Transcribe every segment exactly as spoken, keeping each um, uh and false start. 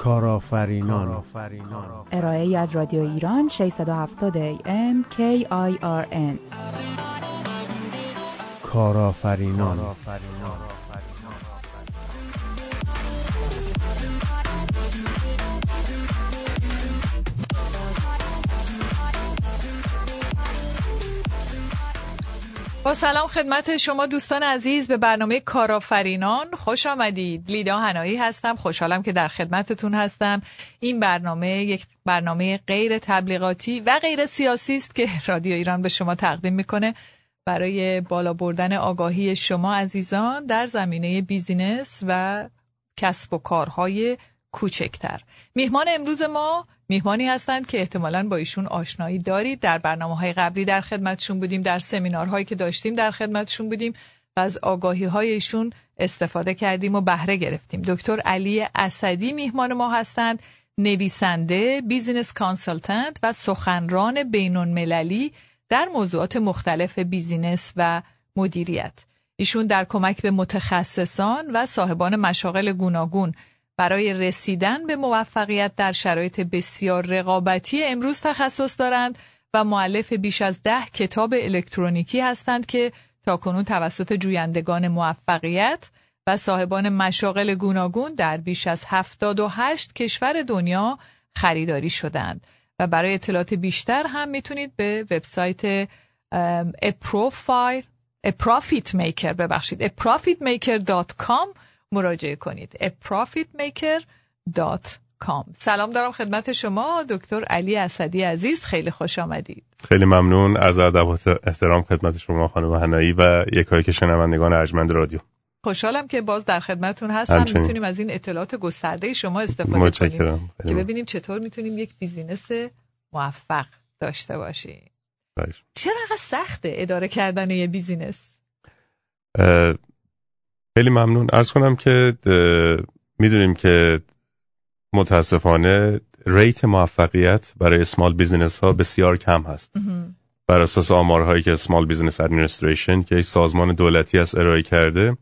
کارآفرینان. ارائه از رادیو ایران ششصد و هفتاد ای ام کی آی آر ان. کارآفرینان. با سلام خدمت شما دوستان عزیز به برنامه کارآفرینان خوش آمدید. لیدا حنایی هستم، خوشحالم که در خدمتتون هستم. این برنامه یک برنامه غیر تبلیغاتی و غیر سیاسی است که رادیو ایران به شما تقدیم میکنه برای بالا بردن آگاهی شما عزیزان در زمینه بیزینس و کسب و کارهای کوچکتر. میهمان امروز ما میهمانی هستند که احتمالاً با ایشون آشنایی دارید. در برنامه‌های قبلی در خدمتشون بودیم، در سمینارهایی که داشتیم در خدمتشون بودیم و از آگاهی‌های ایشون استفاده کردیم و بهره گرفتیم. دکتر علی اسدی میهمان ما هستند، نویسنده، بیزینس کانسالتنت و سخنران بین‌المللی در موضوعات مختلف بیزینس و مدیریت. ایشون در کمک به متخصصان و صاحبان مشاغل گوناگون برای رسیدن به موفقیت در شرایط بسیار رقابتی امروز تخصص دارند و مؤلف بیش از ده کتاب الکترونیکی هستند که تاکنون توسط جویندگان موفقیت و صاحبان مشاغل گوناگون در بیش از هفتاد و هشت کشور دنیا خریداری شدند. و برای اطلاعات بیشتر هم میتونید به وبسایت a profile a profit maker ببخشید a profit maker dot com مراجعه کنید. a profit maker dot com. سلام دارم خدمت شما دکتر علی اسدی عزیز، خیلی خوش آمدید. خیلی ممنون. عرض ادب و احترام خدمت شما خانم حنایی و یکایی که شنوندگان ارجمند رادیو. خوشحالم که باز در خدمتتون هستم. میتونیم از این اطلاعات گسترده شما استفاده کنیم که ببینیم چطور میتونیم یک بیزینس موفق داشته باشیم. باید. چرا انقدر سخته اداره کردن یه بیزینس؟ خیلی ممنون. عرض کنم که میدونیم که متاسفانه ریت موفقیت برای اسمال بیزینس ها بسیار کم هست. بر اساس آمارهایی که اسمال بیزینس ادمنستریشن که یک سازمان دولتی است ارائه کرده،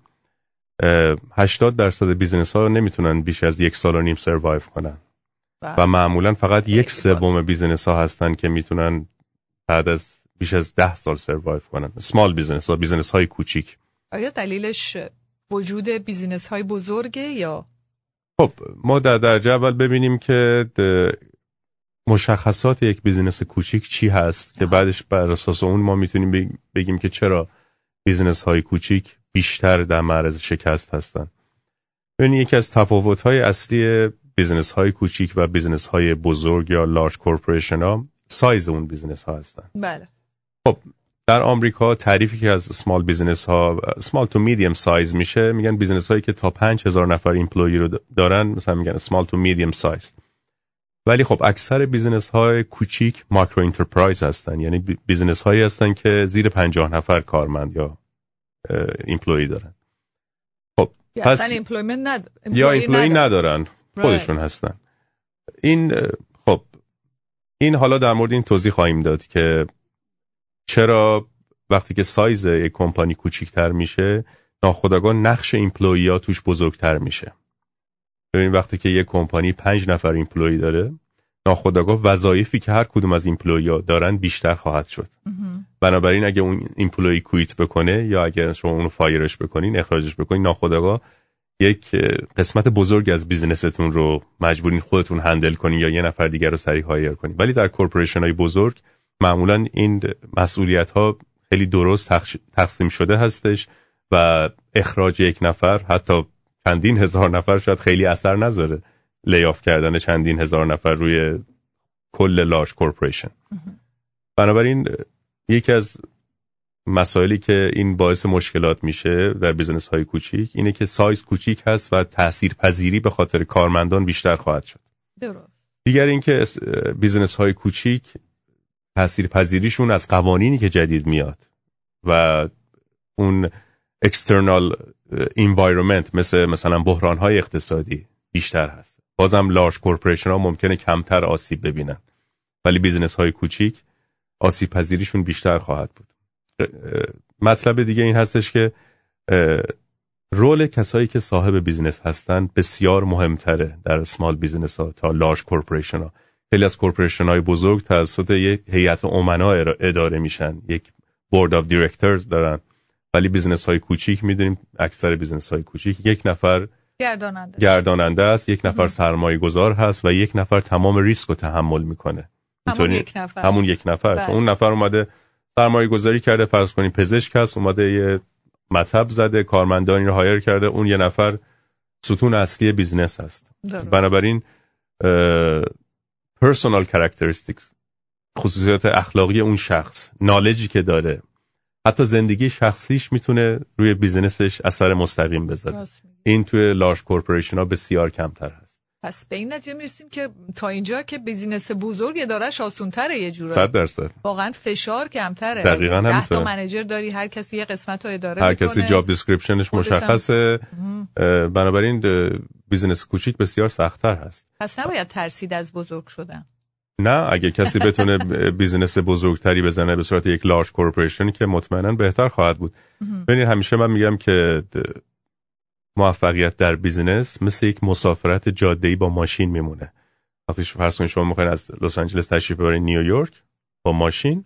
هشتاد درصد بیزینس ها نمیتونن بیش از یک سال و نیم سروایو کنن و معمولا فقط یک سوم بیزینس ها هستن که میتونن بعد از بیش از ده سال سروایو کنن. اسمال بیزینس ها، بیزینس های کوچیک. آیا دلیلش وجود بیزینس های بزرگه یا؟ خب ما در درجه اول ببینیم که مشخصات یک بیزینس کوچیک چی هست که بعدش بر اساس اون ما میتونیم بگیم که چرا بیزینس های کوچیک بیشتر در معرض شکست هستن. ببینید یکی از تفاوت های اصلی بیزینس های کوچیک و بیزینس های بزرگ یا لارج کورپوریشن ها سایز اون بیزینس ها هستن. بله. خب در آمریکا تعریفی که از اسمال بیزینس ها، اسمال تو میدیم سایز میشه، میگن بیزینس هایی که تا پنج هزار نفر ایمپلوی رو دارن مثلا میگن اسمال تو میدیم سایز. ولی خب اکثر بیزینس های کوچیک ماکرو انترپرایز هستن، یعنی بیزینس هایی هستن که زیر پنجاه نفر کارمند یا ایمپلوی دارن. خب یا پس اصلا ایمپلویمنت ند... یا ایمپلوی ندارن، خودشون هستن. این خب این حالا در مورد این توضیح خواهیم داد که چرا وقتی که سایز یک کمپانی کوچیک‌تر میشه ناخودآگاه نقش ایمپلویی ها توش بزرگتر میشه. ببین وقتی که یک کمپانی پنج نفر ایمپلویی داره، ناخودآگاه وظایفی که هر کدوم از ایمپلویی ها دارن بیشتر خواهد شد. بنابراین اگه اون ایمپلویی کویت بکنه یا اگه شما اونو فایرش بکنین، اخراجش بکنین، ناخودآگاه یک قسمت بزرگ از بیزینستون رو مجبورین خودتون هندل کنین یا یه نفر دیگر رو سریع هایر کنین. ولی در کورپوریشن های بزرگ معمولا این مسئولیت ها خیلی درست تقسیم شده هستش و اخراج یک نفر حتی چندین هزار نفر شاید خیلی اثر نذاره. لیاف کردن چندین هزار نفر روی کل لارج کورپوریشن. بنابراین یکی از مسائلی که این باعث مشکلات میشه در بیزنس های کوچیک اینه که سایز کوچیک هست و تاثیرپذیری به خاطر کارمندان بیشتر خواهد شد. درست. دیگر اینکه بیزنس های کوچیک تاثیرپذیریشون از قوانینی که جدید میاد و اون external environment مثل مثلا بحران های اقتصادی بیشتر هست. بازم لارج کورپوریشن ها ممکنه کمتر آسیب ببینن ولی بیزنس های کوچیک آسیب پذیریشون بیشتر خواهد بود. مطلب دیگه این هستش که رول کسایی که صاحب بیزنس هستن بسیار مهمتره در سمال بیزنس ها تا لارج کورپوریشن ها. خیلی از کورپوریشن های بزرگ توسط یک هیئت امنا اداره میشن، یک بورد آف دایرکتورز دارن، ولی بیزنس های کوچیک میدونیم اکثر بیزنس های کوچیک یک نفر گرداننده گرداننده است، یک نفر سرمایه گذار هست و یک نفر تمام ریسک رو تحمل میکنه. همون یک نفر همون یک نفر بله. اون نفر اومده سرمایه گذاری کرده، فرض کنیم پزشک هست، اومده یه مطب زده، کارمندانی رو هایر کرده، اون یه نفر ستون اصلی بیزنس هست. درست. بنابراین پرسونال کاراکتریستیکس، خصوصیات اخلاقی اون شخص، نالجی که داره، حتی زندگی شخصیش میتونه روی بیزنسش اثر مستقیم بذاره. این توی لارج کورپوریشن ها بسیار کمتر هست. پس به این نتیجه میرسیم که تا اینجا که بیزینس بزرگ ادارهش آسان‌تره یه جورایی. صد درصد. واقعا فشار کمتره. دقیقاً همینطوره. ده تا منیجر داری، هر کسی یه قسمت رو اداره هر میکنه. کسی جاب دیسکریپشنش مشخصه. بنابراین بیزینس کوچیک بسیار سخت‌تر هست. پس نباید ترسید از بزرگ شدن. نه، اگه کسی بتونه بیزینس بزرگتری بزنه به صورت یک لارج کورپوریشن که مطمئناً بهتر خواهد بود. ببینید همیشه من میگم که موفقیت در بیزینس مثل یک مسافرت جاده‌ای با ماشین میمونه. وقتی فرض کنید شما میخواین از لس آنجلس تشریف ببرید نیویورک با ماشین،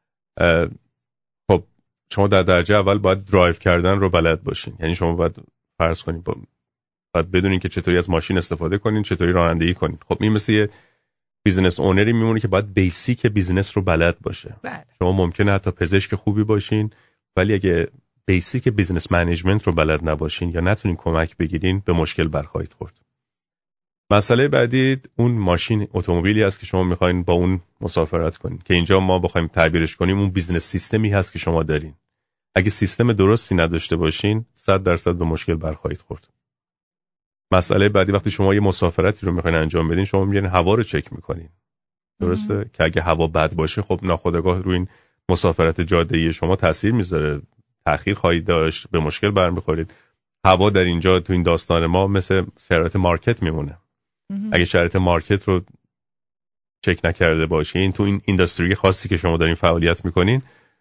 خب شما در درجه اول باید درایو کردن رو بلد باشین. یعنی شما باید فرض کنید با باید بدونین که چطوری از ماشین استفاده کنین، چطوری رانندگی کنین. خب این مثل یه بیزینس اونری میمونه که باید بیسیک بیزینس رو بلد باشه. بله. شما ممکنه حتی پزشک خوبی باشین، ولی اگه بیسیک بیزینس منیجمنت رو بلد نباشین یا نتونین کمک بگیرین به مشکل برخواهید خورد. مسئله بعدی اون ماشین اتومبیلی است که شما میخواین با اون مسافرت کنین، که اینجا ما بخوایم تعبیرش کنیم اون بیزینس سیستمی هست که شما دارین. اگه سیستم درستی نداشته باشین صد درصد به مشکل برخواهید خورد. مسئله بعدی وقتی شما یه مسافرتی رو میخواین انجام بدین، شما میگین هوا رو چک میکنین. درسته؟ ام. که اگه هوا بد باشه خب ناخودآگاه روی این مسافرت جاده‌ای شما تاثیر میذاره، تأخیر خواهید داشت، به مشکل برمیخورید. هوا در اینجا تو این داستان ما مثل شرایط مارکت میمونه. اگه شرایط مارکت رو چک نکرده باشین تو این اینداستری خاصی که شما دارین فعالیت میکنین،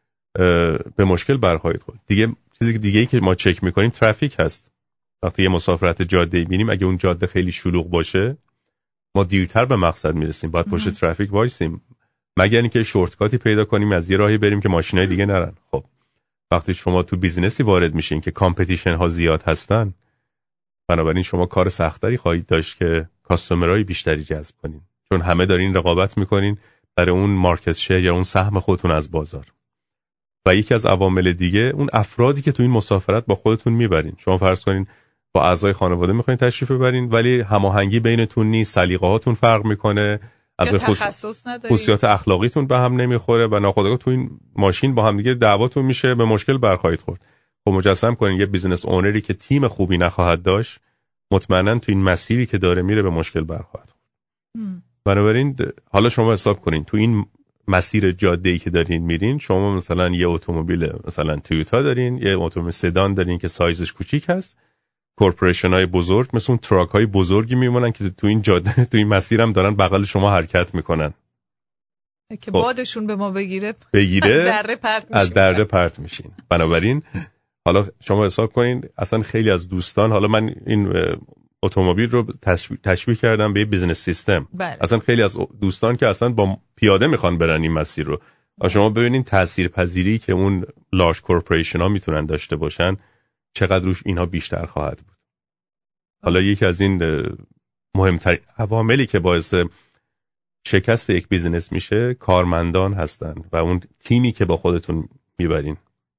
به مشکل برخواهید خورد. دیگه چیزی دیگه ای که ما چک میکنیم ترافیک هست. وقتی یه مسافرت جاده‌ای بینیم، اگه اون جاده خیلی شلوغ باشه ما دیرتر به مقصد میرسیم، باید پشت ترافیک وایسیم، مگر اینکه شورتکاتی پیدا کنیم از یه راهی بریم که ماشینای دیگه نرن. خب وقتی شما تو بیزینسی وارد میشین که کامپتیشن ها زیاد هستن، بنابراین شما کار سختری خواهید داشت که کاستومرای بیشتری جذب کنین، چون همه دارین رقابت میکنین برای اون مارکت شیر یا اون سهم خودتون از بازار. و یکی از عوامل دیگه اون افرادی که تو این مسافرت با خودتون میبرین. شما فرض کنین با اعضای خانواده میخواین تشریف ببرین، ولی هماهنگی بینتون نیست، سلیقه هاتون فرق میکنه، از خصوصیات اخلاقیتون به هم نمیخوره و ناخودآگاه تو این ماشین با هم دیگه دعواتون میشه، به مشکل برخواهید خورد. خب مجسم کنین یه بیزینس اونری که تیم خوبی نخواهد داشت، مطمئنا تو این مسیری که داره میره به مشکل برخواهد خورد. بنابراین حالا شما حساب کنین تو این مسیر جاده‌ای که دارین میرین، شما مثلا یه اتومبیل مثلا تویوتا دارین، یه اتومبیل سدان دارین که سایزش کوچیک هست، کورپوریشن های بزرگ مثل اون تراک های بزرگی میمونن که تو این جاده تو این مسیر هم دارن بغل شما حرکت میکنن که بادشون به ما بگیره بگیره از دره پرت میشین از دره پرت میشین. بنابراین حالا شما حساب کنین اصلا خیلی از دوستان، حالا من این اتومبیل رو تشبیه, تشبیه کردم به یه بیزنس سیستم. بله. اصلا خیلی از دوستان که اصلا با پیاده میخوان برن این مسیر رو، بله. شما ببینین تاثیرپذیری که اون لارج کورپوریشن ها میتونن داشته باشن چقدر روش اینها بیشتر خواهد بود. حالا یکی از این مهمترین عواملی که باعث شکست یک بیزینس میشه کارمندان هستن و اون تیمی که با خودتون میبرین.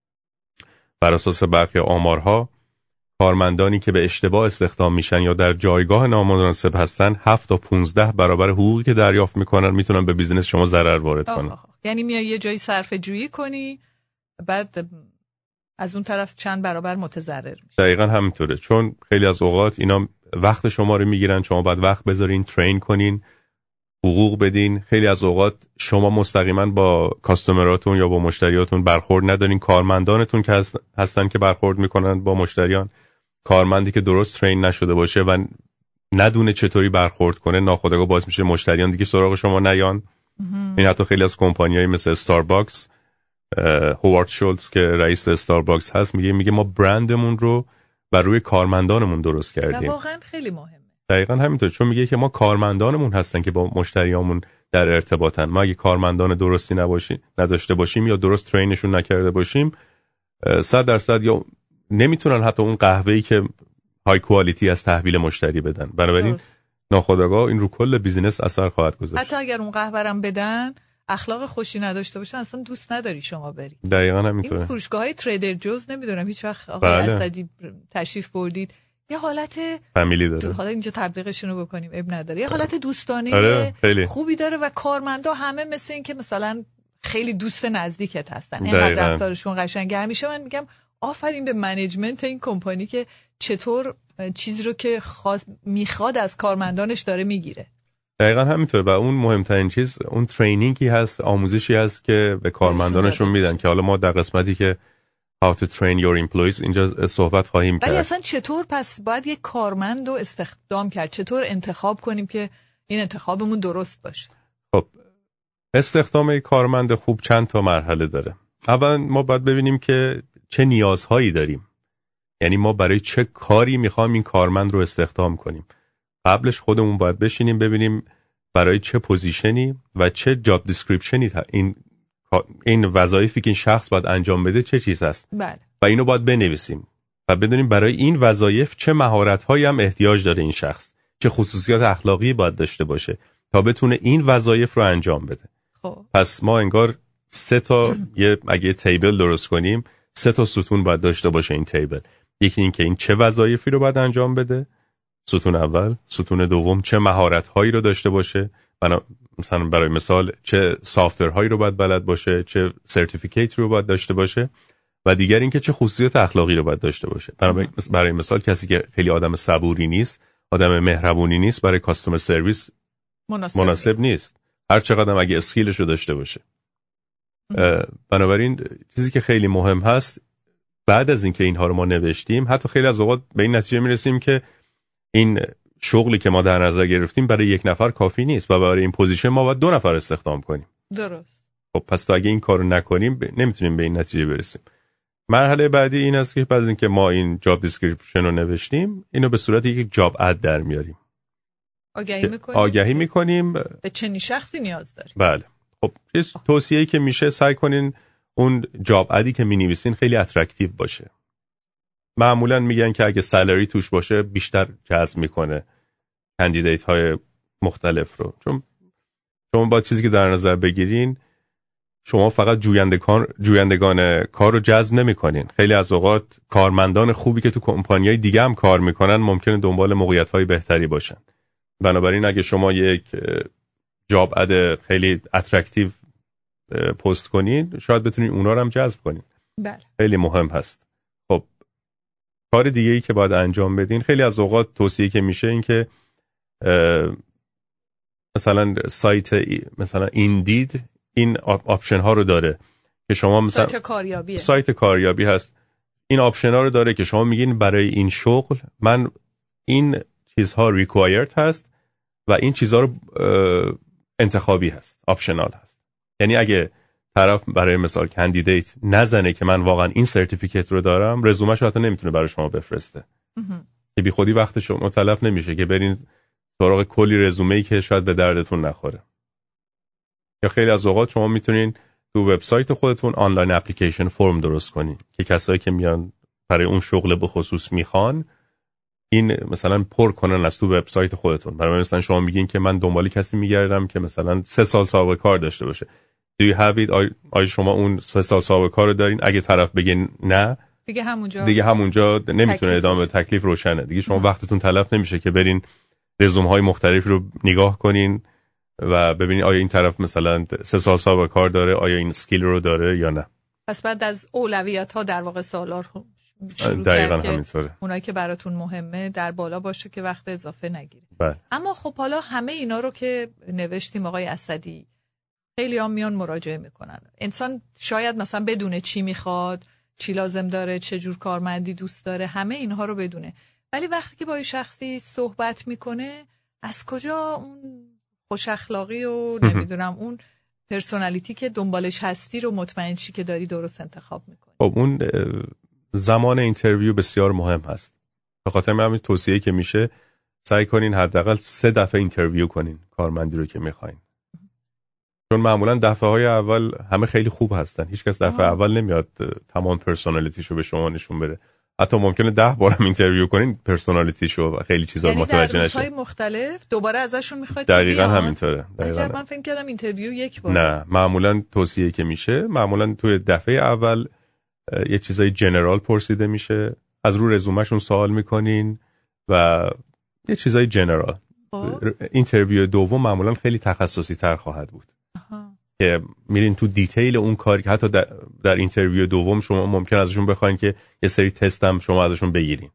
بر اساس برخی آمارها کارمندانی که به اشتباه استخدام میشن یا در جایگاه نامناسب هستن هفت تا پونزده برابر حقوقی که دریافت میکنن میتونن به بیزینس شما ضرر وارد کنن. یعنی میای یه جایی صرفه جویی کنی، بعد از اون طرف چند برابر متضرر میشه. دقیقاً همینطوره، چون خیلی از اوقات اینا وقت شما رو میگیرن، شما باید وقت بذارین، ترین کنین، حقوق بدین. خیلی از اوقات شما مستقیما با کاستومراتون یا با مشتریاتون برخورد ندارین، کارمندانتون که هستن که برخورد میکنن با مشتریان. کارمندی که درست ترین نشده باشه و ندونه چطوری برخورد کنه، ناخودآگاه باعث میشه مشتریان دیگه سراغ شما نیان. این حتی خیلی از کمپانیایی مثل استارباکس، هوارد شولتز که رئیس استارباکس هست میگه میگه ما برندمون رو بر روی کارمندانمون درست کردیم. واقعا خیلی مهمه. دقیقاً همینطور، چون میگه که ما کارمندانمون هستن که با مشتریامون در ارتباطن. ما اگه کارمندان درستی نباشیم، نداشته باشیم یا درست ترینشون نکرده باشیم، صد درصد یا نمیتونن حتی اون قهوه‌ای که های کوالیتی از تحویل مشتری بدن. بنابراین ناخودآگاه این رو کل بیزینس اثر خواهد گذاشت. حتی اگر اون قهوه رو بدن، اخلاق خوشی نداشته باشن، اصلا دوست نداری شما بری. دقیقاً همینطوره. این فروشگاه‌های تریدر جوز نمیدونم هیچ وقت آقای بله. اسدی تشریف بردید، یه حالت فامیلی داره. حالا اینجا تبلیغشون رو بکنیم اب نداره. یه حالت دوستانه آره، خوبی داره و کارمندا همه مثل این که مثلا خیلی دوست نزدیکت هستن. اینقدر رفتارشون قشنگه. همیشه من میگم آفرین به منیجمنت این کمپانی که چطور چیزی رو که خواست میخواد از کارمندانش داره میگیره. دقیقاً همینطور. و اون مهمترین چیز اون ترینینگی هست، آموزشی هست که به کارمندانشون میدن که حالا ما در قسمتی که how to train your employees اینجا صحبت خواهیم کرد. ولی اصلا چطور پس باید یک کارمند رو استخدام کرد؟ چطور انتخاب کنیم که این انتخابمون درست باشه؟ خب استخدام یک کارمند خوب چند تا مرحله داره. اول ما باید ببینیم که چه نیازهایی داریم، یعنی ما برای چه کاری میخوایم این کارمند رو استخدام کنیم. قبلش خودمون باید بشینیم ببینیم برای چه پوزیشنی و چه جاب دیسکریپشنی این این وظایفی که این شخص باید انجام بده چه چیز هست. بله. و اینو باید بنویسیم و بدونیم برای این وظایف چه مهارت‌هایی هم احتیاج داره این شخص، چه خصوصیات اخلاقی باید داشته باشه تا بتونه این وظایف رو انجام بده. خب. پس ما انگار سه تا یه اگه تیبل درست کنیم، سه تا ستون باید داشته باشه این تیبل. یکی این که این چه وظایفی رو باید انجام بده، ستون اول. ستون دوم چه مهارت‌هایی رو داشته باشه، بنا مثلا برای مثال چه سافت‌ورهایی رو باید بلد باشه، چه سرتیفیکیت رو باید داشته باشه، و دیگر اینکه چه خصوصیات اخلاقی رو باید داشته باشه. برای برای مثال کسی که خیلی آدم صبوری نیست، آدم مهربونی نیست، برای کاستومر سرویس مناسب, مناسب نیست، هر چقدر هم اگه اسکیلش رو داشته باشه. بنابراین چیزی که خیلی مهم هست بعد از اینکه اینها رو ما نوشتیم، حتی خیلی از اوقات به این نتیجه میرسیم که این شغلی که ما در نظر گرفتیم برای یک نفر کافی نیست و برای این پوزیشن ما باید دو نفر استخدام کنیم. درست. خب پس تا اگه این کارو نکنیم ب... نمیتونیم به این نتیجه برسیم. مرحله بعدی این است که بعد از اینکه ما این جاب دیسکریپشن رو نوشتیم، اینو به صورت یک جاب اد در میاریم. آگهی میکنیم. آگهی میکنیم به چنین شخصی نیاز داریم. بله. خب توصیه‌ای که میشه سعی کنین اون جاب ادی که می‌نویسین خیلی اترکتیو باشه. معمولا میگن که اگه سالری توش باشه بیشتر جذب میکنه کاندیدیت های مختلف رو، چون شما با چیزی که در نظر بگیرین شما فقط جویندگان جویندگان کار رو جذب نمیکنین. خیلی از اوقات کارمندان خوبی که تو کمپانی‌های دیگه هم کار میکنن ممکنه دنبال موقعیت‌های بهتری باشن. بنابراین اگه شما یک جاب اد خیلی اترکتیو پست کنین، شاید بتونین اونا رو هم جذب کنین. بله. خیلی مهم هست. خب کار دیگه ای که باید انجام بدین، خیلی از اوقات توصیه که میشه این که مثلا سایت مثلا ایندید این آپشن ها رو داره که شما مثلا سایت کاریابی سایت کاریابی هست، این آپشن ها رو داره که شما میگین برای این شغل من این چیزها ریکوایرد هست و این چیزها رو انتخابی هست، آپشنال هست. یعنی اگه طرف برای مثال کاندیدیت نزنه که من واقعا این سرتیفیکیت رو دارم، رزومه‌ش حتی نمیتونه برای شما بفرسته. که بی خودی وقت شما تلف نمیشه که برین سراغ کلی رزومه‌ای که شاید به دردتون نخوره. یا خیلی از اوقات شما میتونین تو وبسایت خودتون آنلاین اپلیکیشن فرم درست کنین که کسایی که میان برای اون شغل به خصوص میخوان این مثلا پر کنن از تو وبسایت خودتون. برای مثلا شما میگین که من دنبال کسی میگردم که مثلا سه سال سابقه کار داشته باشه. Do you have it؟ آی, آی شما اون سه سال سابقه کار رو دارین؟ اگه طرف بگه نه، دیگه همونجا دیگه همونجا نمیتونه ادامه تکلیف روشنه. دیگه شما وقتتون تلف نمیشه که برین رزومه های مختلف رو نگاه کنین و ببینین آیا این طرف مثلا سه سال سابقه کار داره، آیا این اسکیل رو داره یا نه. پس بعد از اولویت ها در واقع سوالار شروع دقیقاً که همینطوره. اونایی که براتون مهمه در بالا باشه که وقت اضافه نگیره. بله. اما خب حالا همه اینا رو که نوشتیم آقای اسدی، خیلی هم میان مراجعه میکنن. انسان شاید مثلا بدونه چی میخواد، چی لازم داره، چه جور کارمندی دوست داره، همه اینها رو بدونه. ولی وقتی که با یه شخصی صحبت میکنه، از کجا اون خوش اخلاقی و نمیدونم اون پرسونالیتی که دنبالش هستی رو مطمئن شی که داری درست انتخاب میکنی؟ خب اون زمان اینترویو بسیار مهم هست. به خاطر همین توصیه که میشه سعی کنین حداقل سه دفعه اینترویو کنین کارمندی رو که میخواین، چون معمولا دفعه های اول همه خیلی خوب هستن، هیچ کس دفعه آه. اول نمیاد تمام پرسونالیتیشو به شما نشون بده. حتی ممکنه ده بارم اینترویو کنین پرسونالیتیشو و خیلی چیزا یعنی متوجه نشین. یعنی در مختلف دوباره ازشون میخواید؟ دقیقاً همینطوره. دقیقاً من فکر کردم اینترویو یک بار. نه، معمولا توصیه که میشه معمولا توی دفعه اول یه چیزای جنرال پرسیده میشه، از رو رزومهشون سوال میکنین و یه چیزای جنرال. اینترویو دوم معمولا خیلی تخصصی تر خواهد بود. آها. که میرین تو دیتیل اون کاری که حتی در, در اینترویو دوم شما ممکن ازشون بخواین که یه سری تست هم شما ازشون بگیرین.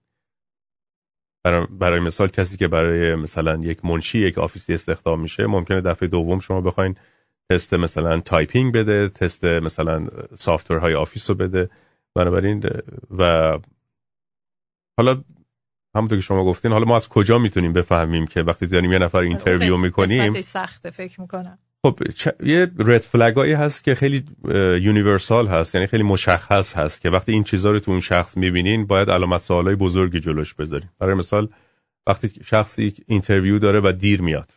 برای, برای مثال کسی که برای مثلا یک منشی یک آفیسی استخدام میشه ممکنه دفعه دوم شما بخواین تست مثلا تایپینگ بده، تست مثلا سافتورهای آفیس رو بده. بنابراین و حالا همونطور که شما گفتین، حالا ما از کجا میتونیم بفهمیم که وقتی داریم یه نفر اینترویو میکنیم قسمتش سخته فکر میکنم. خب چ... یه رد فلگایی هست که خیلی یونیورسال هست، یعنی خیلی مشخص هست که وقتی این چیزا رو تو اون شخص میبینین باید علامت سوالای بزرگی جلوش بذارین. برای مثال وقتی شخصی اینترویو داره و دیر میاد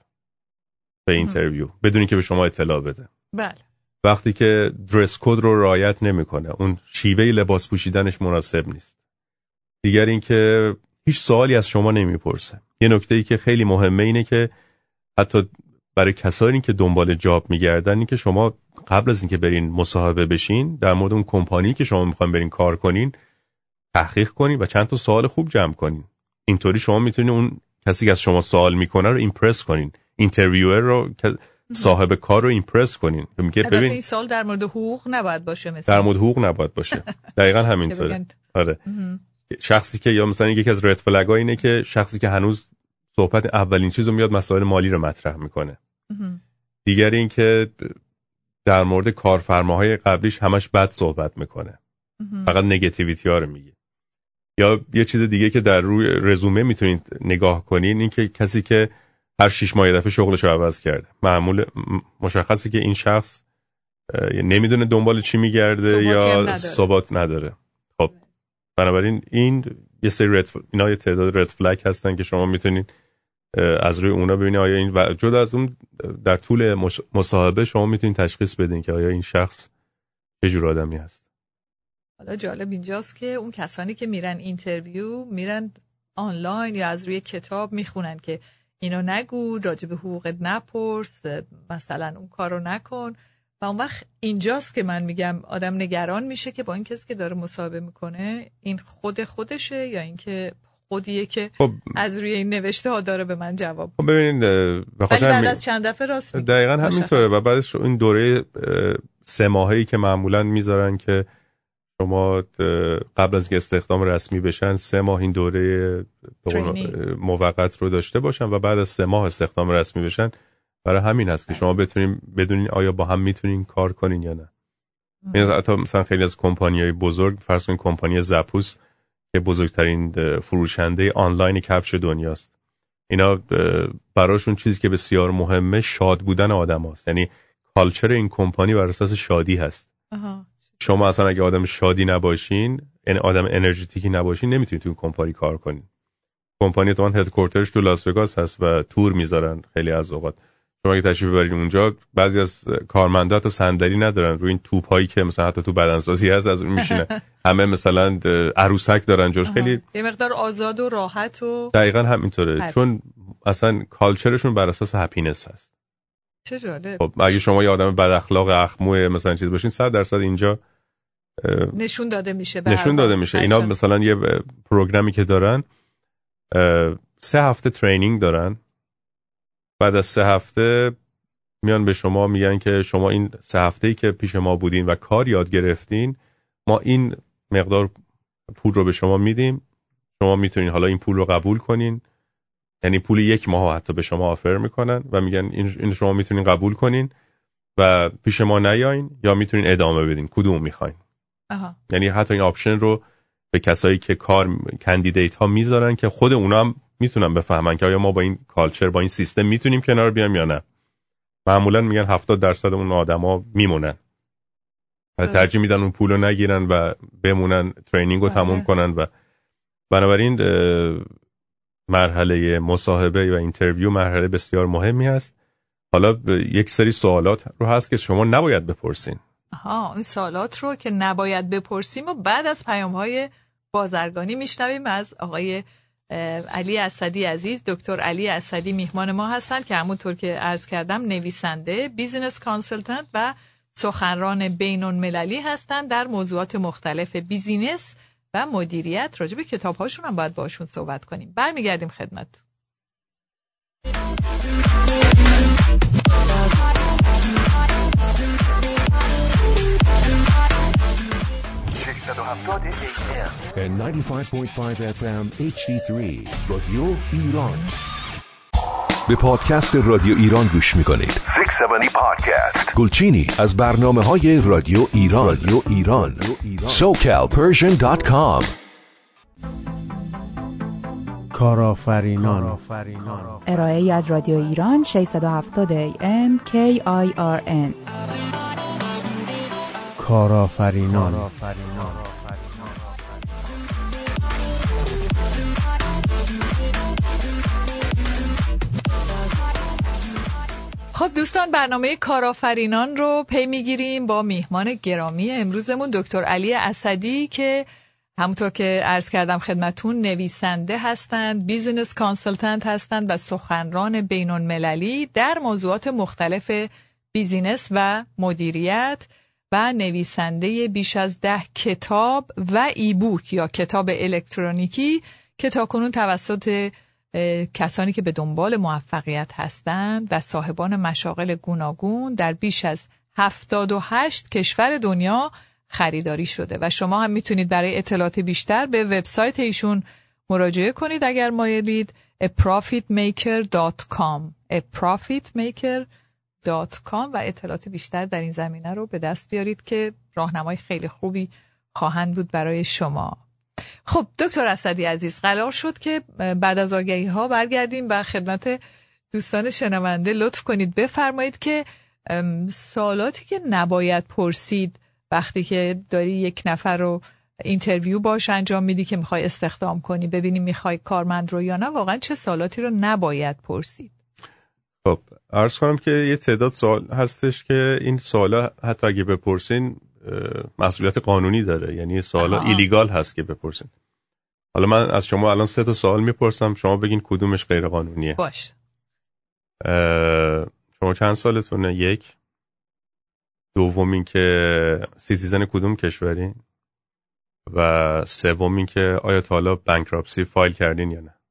به اینترویو بدون اینکه به شما اطلاع بده. بله. وقتی که درس کد رو رعایت نمیکنه، اون شیوه لباس پوشیدنش مناسب نیست. دیگر اینکه هیچ سوالی از شما نمیپرسه. یه نکته‌ای که خیلی مهمه اینه که حتی برای کسانی که دنبال جاب میگردن این که شما قبل از اینکه برین مصاحبه بشین در مورد اون کمپانی که شما میخواین برین کار کنین تحقیق کنین و چند تا سوال خوب جمع کنین. اینطوری شما میتونین اون کسی که از شما سوال میکنه رو ایمپرس کنین، اینترویور رو، صاحب کار رو ایمپرس کنین. میگه ببین این سوال در مورد حقوق نباید باشه مثلا. در مورد حقوق نباید باشه. دقیقاً همینطوره. آره. شخصی که یا مثلا یکی از رد فلگ‌ها اینه که شخصی که هنوز صحبت اولین چیزو میاد مسائل مالی رو مطرح میکنه. دیگر این که در مورد کارفرماهای قبلیش همش بد صحبت میکنه. فقط نگاتیویتی ها رو میگه. یا یه چیز دیگه که در روی رزومه میتونید نگاه کنین این که کسی که هر شش ماه یه دفعه شغلش رو عوض کرده. معمول مشخصی که این شخص نمیدونه دنبال چی میگرده یا نداره. ثبات نداره. خب بنابراین این یه سری رد فل... اینا یه تعداد رد فلگ هستن که شما میتونید از روی اونا ببینید آیا این و جدا از اون در طول مش... مصاحبه شما میتونید تشخیص بدین که آیا این شخص چه جور آدمی هست. حالا جالب اینجاست که اون کسانی که میرن اینترویو میرن آنلاین یا از روی کتاب میخونن که اینو نگو، راجع به حقوقت نپرس، مثلا اون کارو نکن و اون وقت اینجاست که من میگم آدم نگران میشه که با این کسی که داره مصاحبه میکنه این خود خودشه یا اینکه خودیه که خب از روی این نوشته ها داره به من جواب. خب ببینید به خاطر بعد از چند دفعه راست میگه. دقیقاً همینطوره و بعدش این دوره سه ماهه‌ای که معمولاً میذارن که شما قبل از اینکه استخدام رسمی بشن سه ماه این دوره موقت رو داشته باشن و بعد از سه ماه استخدام رسمی بشن. برای همین هست که شما بتونین بدونین آیا با هم میتونین کار کنین یا نه. این حتی مثلا خیلی از کمپانی‌های بزرگ، فرض کنید کمپانی زاپوس که بزرگترین فروشنده آنلاین کفش دنیاست، اینا براشون چیزی که بسیار مهمه شاد بودن آدماست. یعنی کالچر این کمپانی بر اساس شادی هست. آها. شما اصلا اگه آدم شادی نباشین، یعنی آدم انرژتیکی نباشین، نمیتونید تو کمپانی کار کنین. کمپانی تو هدکوارترش تو لاس وگاس هست و تور میذارن خیلی از اوقات. شما اگه تشریف ببرید اونجا بعضی از کارمندا تا صندلی ندارن، روی این توپایی که مثلا حتی تو بدنسازی هست از اون میشینه. همه مثلا عروسک دارن جوش. خیلی یه مقدار آزاد و راحت و دقیقاً همینطوره هر. چون اصلا کالچرشون بر اساس هپینس هست. چه جالب. خب اگه شما یه آدم بد اخلاق اخمو مثلا چیز باشین صد درصد اینجا نشون داده میشه. نشون داده میشه. اینا مثلا یه پروگرامی که دارن سه هفته ترینینگ دارن، بعد از سه هفته میان به شما میگن که شما این سه هفته‌ای که پیش ما بودین و کار یاد گرفتین ما این مقدار پول رو به شما میدیم، شما میتونین حالا این پول رو قبول کنین. یعنی پول یک ماه حتی به شما آفر میکنن و میگن این شما میتونین قبول کنین و پیش ما نیاین یا میتونین ادامه بدین، کدوم میخواین. آها. یعنی حتی این آپشن رو به کسایی که کار کاندیدیت ها میذارن که خود اونا هم میتونن بفهمن که آیا ما با این کالچر با این سیستم میتونیم کنار بیام یا نه. معمولا میگن هفتاد درصد اون آدما میمونن و ترجیح میدن اون پولو نگیرن و بمونن ترینینگ رو تموم کنن و بنابراین مرحله مصاحبه و اینترویو مرحله بسیار مهمی هست. حالا یک سری سوالات رو هست که شما نباید بپرسین. آها، این سوالات رو که نباید بپرسیم و بعد از پیام‌های بازرگانی میشنویم از آقای علی اسدی عزیز. دکتر علی اسدی میهمان ما هستند که همونطور که عرض کردم نویسنده، بیزینس کانسلتنت و سخنران بین‌المللی هستند در موضوعات مختلف بیزینس و مدیریت. راجع به کتاب‌هاشون هم باید باشون صحبت کنیم. برمیگردیم خدمت. and ninety-five point five اف ام اچ دی تری رادیو ایران. به پادکست رادیو ایران گوش میکنید. ششصد و هفتاد پادکست. گلچینی از برنامه‌های رادیو ایران. رادیو ایران. سوکال پرشن دات کام. کارآفرینان. ارائه‌ای از رادیو ایران ششصد و هفتاد ای ام کی آی آر ان. کارآفرینان. خب دوستان، برنامه کارآفرینان رو پی میگیریم با میهمان گرامی امروزمون دکتر علی اسدی که همونطور که عرض کردم خدمتون نویسنده هستند، بیزینس کانسلتنت هستند و سخنران بین‌المللی در موضوعات مختلف بیزینس و مدیریت و نویسنده بیش از ده کتاب و ای بوک یا کتاب الکترونیکی که تاکنون توسط کسانی که به دنبال موفقیت هستند و صاحبان مشاغل گوناگون در بیش از هفتاد و هشت کشور دنیا خریداری شده و شما هم میتونید برای اطلاعات بیشتر به وبسایت ایشون مراجعه کنید اگر مایلید a profit maker dot com a profit maker dot com و اطلاعات بیشتر در این زمینه رو به دست بیارید که راهنمای خیلی خوبی خواهند بود برای شما. خب دکتر اسدی عزیز، قرار شد که بعد از آگهی ها برگردیم و خدمت دوستان شنونده لطف کنید بفرمایید که سوالاتی که نباید پرسید وقتی که داری یک نفر رو اینترویو باش انجام میدی که میخوای استخدام کنی، ببینی میخوای کارمند رو یا نه، واقعا چه سوالاتی رو نباید پرسید؟ خب عرض کنم که یه تعداد سوال هستش که این سوالا حتی اگه بپرسین مسئولیت قانونی داره، یعنی سوالا ایلیگال هست که بپرسین. حالا من از شما الان سه تا سوال میپرسم، شما بگین کدومش غیر قانونیه. باش. شما چند سالتونه؟ یک. دومین که سیتیزن کدوم کشورین؟ و سومین که آیا تا حالا بانکراپسی فایل کردین یا نه؟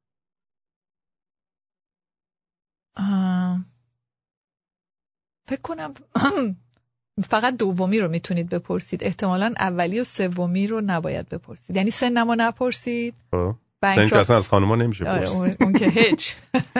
فکر کنم فقط دومی رو میتونید بپرسید، احتمالاً اولی و سومی رو نباید بپرسید، یعنی سنمو نپرسید. سن که اصلا از خانوما نمیشه پرسید. آره اون که هیچ.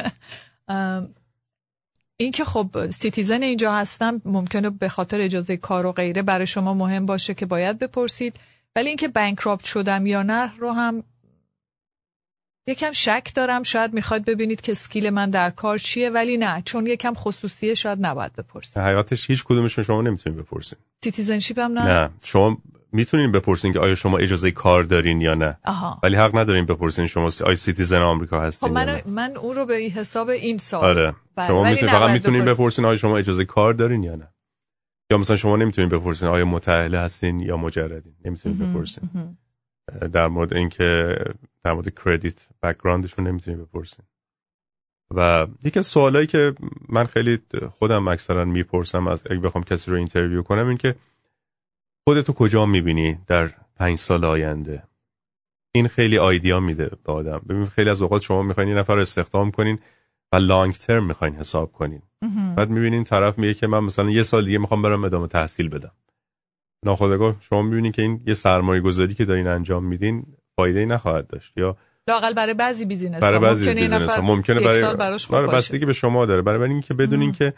این که خب سیتیزن اینجا هستم ممکنه به خاطر اجازه کار و غیره برای شما مهم باشه که باید بپرسید، ولی این که بانکراپت شدم یا نه رو هم یکم شک دارم. شاید میخواد ببینید که اسکیل من در کار چیه، ولی نه، چون یکم خصوصیه شاید نباید بپرسید. حقیقتش هیچ کدومشون شما نمیتونید بپرسید. سیتیزنشیپ هم نه. نه، شما میتونین بپرسین که آیا شما اجازه کار دارین یا نه. آها. ولی حق ندارین بپرسین شما آیا سیتیزن آمریکا هستین. خب من من اون رو به حساب این سال. آره. شما میتونید فقط میتونین بپرسین آیا شما اجازه کار دارین یا نه. یا مثلا شما نمیتونین بپرسین آیا متأهل هستین یا مجردین. نمیتونین بپرسین. در مورد اینکه در مورد کردیت بک‌گراندشون نمیتونید بپرسین. و یکی از سوالایی که من خیلی خودم اکثرا میپرسم از اگه بخوام کسی رو اینترویو کنم این که خودتو کجا میبینی در پنج سال آینده؟ این خیلی آیدیا میده به آدم. ببین خیلی از اوقات شما میخواین یه نفر رو استخدام کنین و لانگ ترم میخواین حساب کنین. بعد میبینین طرف میگه که من مثلا یه سال دیگه میخوام برم ادامه تحصیل بدم. ناخودآگاه شما میبینین که این یه سرمایه گذاری که دارین انجام میدین فایده‌ای نخواهد داشت، یا لااقل برای بعضی بیزینس برای بعضی ممکنه بیزینس ها ممکنه برای برای بستگی به شما داره. برای این که بدونین که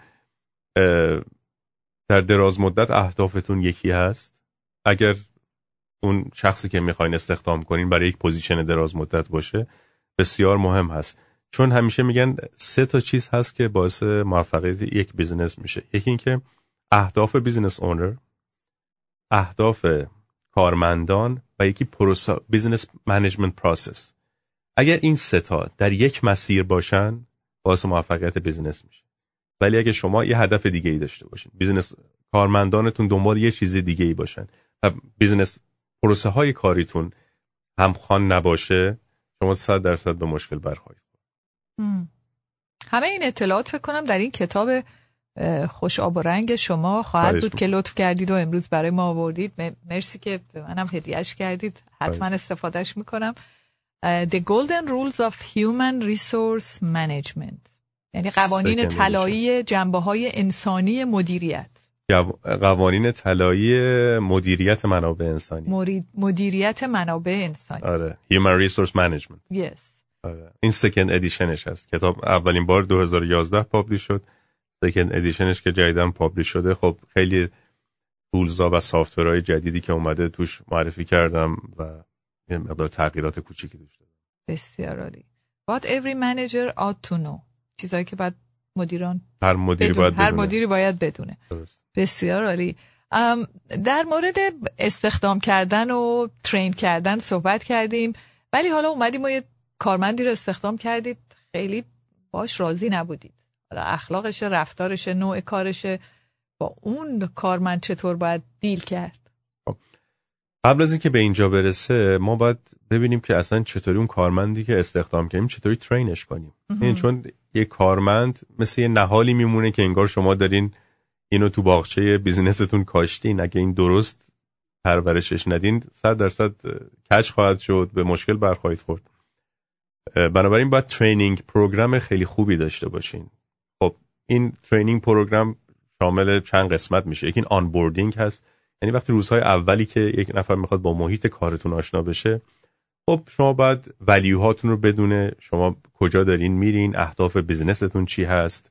در دراز مدت اهدافتون یکی هست، اگر اون شخصی که میخواین استخدام کنین برای یک پوزیشن دراز مدت باشه بسیار مهم هست. چون همیشه میگن سه تا چیز هست که باعث موفقیت یک بیزینس میشه. یکی این که اهداف بیزینس اونر، اهداف کارمندان و یکی پروسه بیزینس منیجمنت پروسس. اگر این سه تا در یک مسیر باشن باعث موفقیت بیزینس میشه. ولی اگه شما یه هدف دیگه ای داشته باشین، بیزینس کارمندانتون دنبال یه چیز دیگه ای باشن و بیزینس پروسه های کاریتون همخوان نباشه، شما صد درصد به مشکل برخواهید خورد. همه این اطلاعات فکر کنم در این کتاب خوش آب و رنگ شما خواهد بود که لطف کردید و امروز برای ما آوردید. مرسی که به منم هدیهش کردید، حتما استفادهش میکنم. The Golden Rules of Human Resource Management، یعنی قوانین طلایی جنبه‌های انسانی مدیریت. قوانین طلایی مدیریت منابع انسانی. مدیریت منابع انسانی. آره. Human Resource Management. Yes. آره. این سکند ادیشنش هست. کتاب اولین بار دو هزار و یازده پابلیش شد. سکند ادیشنش که جدیداً پابلیش شده، خب خیلی تولزا و سافتورهای جدیدی که اومده توش معرفی کردم و یه مقدار تغییرات کوچیکی توش دادم. بسیار عالی. What every manager ought to know. چیزایی که باید مدیران هر مدیری بدون. باید بدونه. هر مدیری باید بدونه. درست. بسیار عالی. در مورد استخدام کردن و ترین کردن صحبت کردیم، ولی حالا اومدیم و یه کارمندی رو استخدام کردید خیلی باش راضی نبودید. حالا اخلاقش، رفتارش، نوع کارش، با اون کارمند چطور باید دیل کرد؟ قبل از اینکه به اینجا برسه ما باید ببینیم که اصلا چطوری اون کارمندی که استخدام کنیم چطوری ترینش کنیم. این چون یه کارمند مثل یه نهالی میمونه که انگار شما دارین اینو تو باغچه بیزینستون کاشتین، اگه این درست پرورشش ندین صد درصد کج خواهد شد، به مشکل برخواهید خورد. بنابراین باید ترینینگ پروگرام خیلی خوبی داشته باشین. خب این ترینینگ پروگرام شامل چند قسمت میشه. یکی این آنبوردینگ هست، یعنی وقتی روزهای اولی که یک نفر میخواد با محیط کارتون آشنا بشه، خب شما باید ولیو هاتون رو بدونه، شما کجا دارین میرین، اهداف بیزینستون چی هست،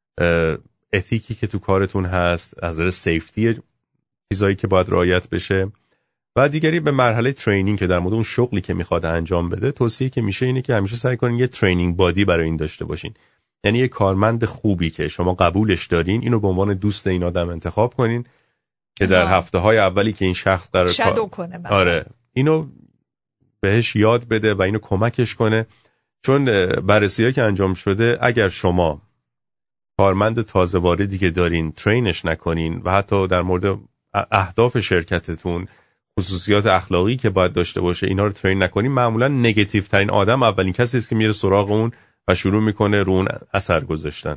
اتیکی که تو کارتون هست، از نظر سیفتی چیزایی که باید رعایت بشه. و دیگری به مرحله ترینینگ که در مورد اون شغلی که میخواد انجام بده، توصیه که میشه اینه که همیشه سعی کنین یه ترینینگ بادی برای این داشته باشین. یعنی یه کارمند خوبی که شما قبولش دارین، اینو به عنوان دوست این آدم انتخاب کنین که در هفته‌های اولی که این شخص قرار شادو کنه مثلا. آره اینو بهش یاد بده و اینو کمکش کنه. چون بررسی‌هایی که انجام شده، اگر شما کارمند تازه واردی که دارین ترینش نکنین و حتی در مورد اهداف شرکتتون، خصوصیات اخلاقی که باید داشته باشه، اینا رو ترین نکنین، معمولا نگاتیو ترین آدم اولین کسی است که میره سراغ اون و شروع میکنه رو اون اثر گذاشتن.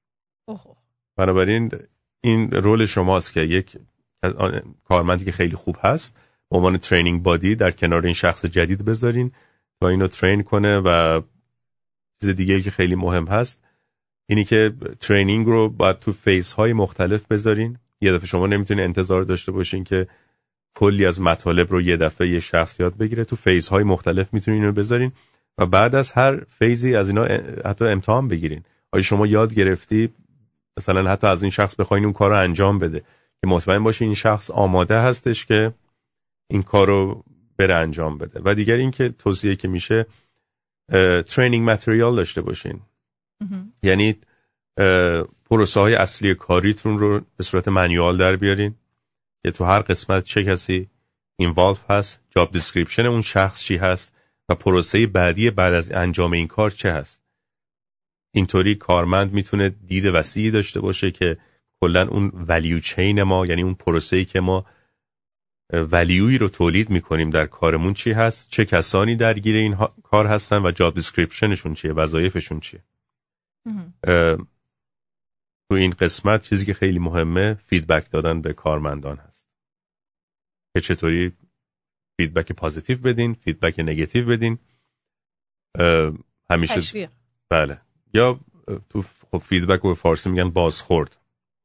بنابراین این رول شماست که یک کارمندی که خیلی خوب هست به عنوان ترینینگ بادی در کنار این شخص جدید بذارین تا اینو ترین کنه. و چیز دیگه‌ای که خیلی مهم هست اینی که ترینینگ رو باید تو فیز های مختلف بذارین. یه دفعه شما نمیتونین انتظار داشته باشین که کلی از مطالب رو یه دفعه یه شخص یاد بگیره. تو فیز های مختلف میتونین اینو بذارین و بعد از هر فیزی از اینا حتی امتحان بگیرین. آیا شما یاد گرفتی مثلا حتی از این شخص بخواین اون کار رو انجام بده که مطمئن باشین این شخص آماده هستش که این کار رو بره انجام بده. و دیگر این که توصیه که میشه ترینینگ متریال داشته باشین. یعنی پروسه های اصلی کاریتون رو به صورت مانیوال در بیارین که تو هر قسمت چه کسی اینوالو هست، جاب دیسکریپشن اون شخص چی هست و پروسه بعدی بعد از انجام این کار چه هست. اینطوری کارمند میتونه دید وسیعی داشته باشه که کلا اون ولیو چین ما، یعنی اون پروسه‌ای که ما ولیوی رو تولید میکنیم در کارمون چی هست، چه کسانی درگیر این کار هستن و جاب دیسکریپشنشون چیه، وظایفشون چیه. تو این قسمت چیزی که خیلی مهمه فیدبک دادن به کارمندان هست که چطوری فیدبک پازیتیو بدین، فیدبک نگاتیو بدین. همیشه تشویق. بله. یا تو خب فیدبک رو به فارسی میگن بازخورد.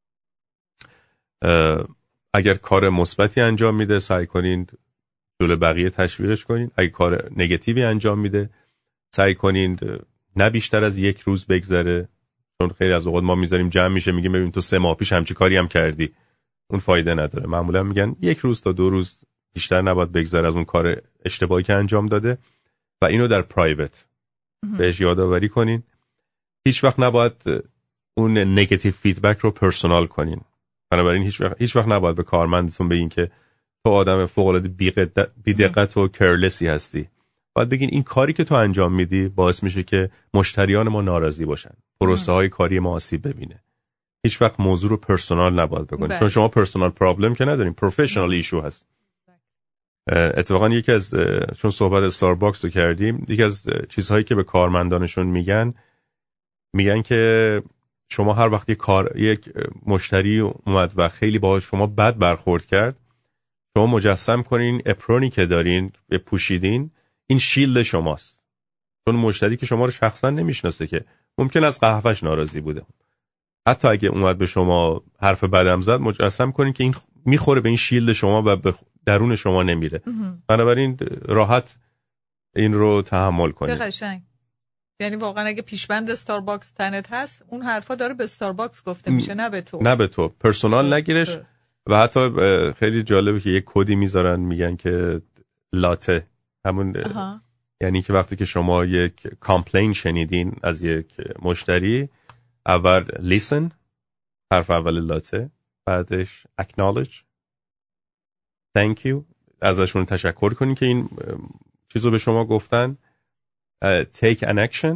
اگر کار مثبتی انجام میده سعی کنین جلوی بقیه تشویقش کنین. اگر کار نگاتیوی انجام میده سعی کنین نه بیشتر از یک روز بگذره، چون خیلی از اوقات ما میذاریم جمع میشه میگیم ببین تو سه ماه پیش همچی کاری هم کردی، اون فایده نداره. معمولا میگن یک روز تا دو روز بیشتر نباید بگذره از اون کار اشتباهی که انجام داده و اینو در پرایوت بهش یادآوری کنین. هیچ وقت نباید اون نگاتیو فیدبک رو پرسونال کنین. بنابراین هیچ وقت هیچ وقت نباید به کارمندتون بگین که تو آدم فوق العاده بی‌دقت و کرلسی هستی. باید بگین این کاری که تو انجام میدی باعث میشه که مشتریان ما ناراضی باشن، پروسه های کاری ما آسیب ببینه. هیچ وقت موضوع رو پرسونال نباید بکنید، چون شما پرسونال پرابلم که ندارین، پروفشنال ایشو هست. اتفاقا یکی از چون صحبت استارباکس رو کردیم، یکی از چیزهایی که به کارمندانشون میگن میگن که شما هر وقت یک کار یک مشتری اومد و خیلی باهاش شما بد برخورد کرد، شما مجسم کنین اپرونی که دارین پوشیدین این شیلد شماست، چون مشتری که شما رو شخصا نمیشناسه که ممکن از قهوهش ناراضی بوده، حتی اگه اومد به شما حرف بدم زد مجسم کنین که این میخوره به این شیلد شما و به درون شما نمیره. بنابراین راحت این رو تحمل کنید. چه قشنگ. یعنی واقعا اگه پیشبند استارباکس تنت هست اون حرفا داره به استارباکس گفته میشه، نه به تو. نه به تو. پرسونال نگیرش. و حتی خیلی جالبه که یک کدی میذارن میگن که لاته همون اه. یعنی که وقتی که شما یک کامپلین شنیدین از یک مشتری، اول listen حرف اول لاته، بعدش acknowledge thank you، ازشون تشکر کنین که این چیزو به شما گفتن، take an action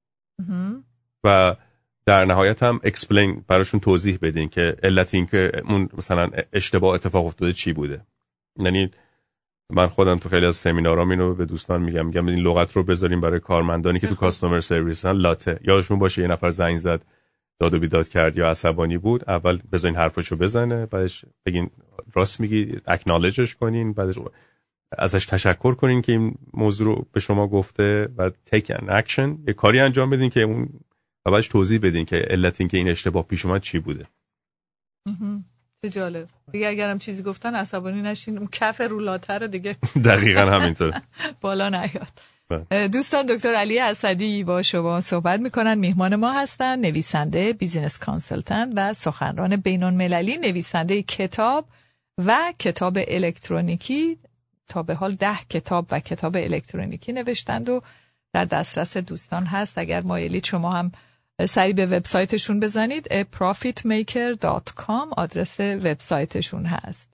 و در نهایت هم explain، براشون توضیح بدین که علت این که اون مثلا اشتباه اتفاق افتاده چی بوده. یعنی من خودم تو خیلی از سمینارام اینو به دوستان میگم میگم این لغت رو بذاریم برای کارمندانی که تو کاستومر سرویس هستن، لاته یادشون باشه یه نفر زنگ زد داد و بیداد کرد یا عصبانی بود، اول بذارین حرفشو بزنه، بعدش بگین راست میگی، اکنالجش کنین، بعدش ازش تشکر کنین که این موضوع رو به شما گفته و take an action، یه کاری انجام بدین که اون و بعدش توضیح بدین که علت این که این اشتباه پیش اومد چی بوده. چه جالب. دیگه اگرم چیزی گفتن عصبانی نشین، اون کف رولاتر دیگه دقیقاً همینطوره بالا نیاد. دوستان دکتر علی اسدی با شما صحبت میکنن، میهمان ما هستن، نویسنده، بیزینس کانسلتنت و سخنران بین‌المللی، نویسنده کتاب و کتاب الکترونیکی. تا به حال ده کتاب و کتاب الکترونیکی نوشتند و در دسترس دوستان هست. اگر مایلید شما هم سری به وبسایتشون بزنید، a profit maker dot com آدرس وبسایتشون هست.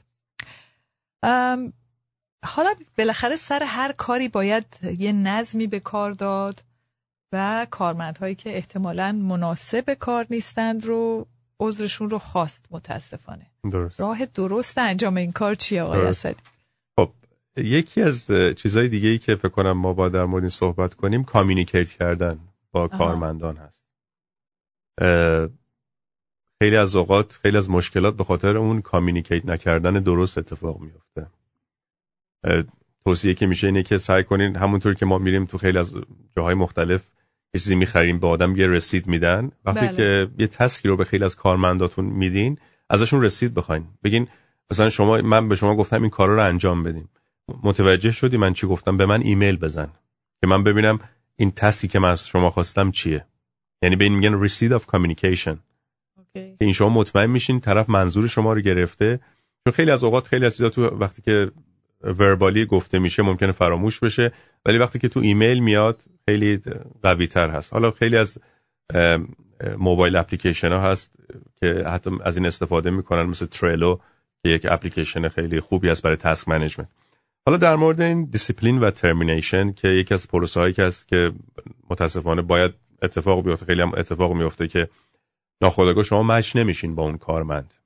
حالا بالاخره سر هر کاری باید یه نظمی به کار داد و کارمندهایی که احتمالاً مناسب کار نیستند رو عذرشون رو خواست. متاسفانه درست. راه درست انجام این کار چیه آقای اسدی؟ خب یکی از چیزهای دیگه‌ای که فکر کنم ما با در مورد این صحبت کنیم کامیونیکیت کردن با آها. کارمندان هست. خیلی از اوقات خیلی از مشکلات به خاطر اون کامیونیکیت نکردن درست اتفاق میفته. توصیه که میشه اینه که سعی کنین همونطور که ما میریم تو خیلی از جاهای مختلف یه چیزی میخریم به آدم یه رسید میدن، وقتی بله. که یه تسکی رو به خیلی از کارمنداتون میدین ازشون رسید بخواین، بگین مثلا شما من به شما گفتم این کارا رو انجام بدین، متوجه شدی من چی گفتم، به من ایمیل بزن که من ببینم این تسکی که من از شما خواستم چیه. یعنی به این میگن receipt of communication که این شما مطمئن میشین طرف منظور شما رو گرفته، چون خیلی از اوقات خیلی از چیزا تو وقتی که وربالی گفته میشه ممکنه فراموش بشه، ولی وقتی که تو ایمیل میاد خیلی قوی تر هست. حالا خیلی از موبایل اپلیکیشن ها هست که حتی از این استفاده میکنن، مثل تریلو که یک اپلیکیشن خیلی خوبی هست برای تاسک منیجمنت. حالا در مورد این دیسیپلین و ترمینیشن که یکی از پروسه هایی که هست که متاسفانه باید اتفاق بیفته، خیلی هم اتفاق میفته که ناخودآگاه شما مچ نمیشین با اون کارمند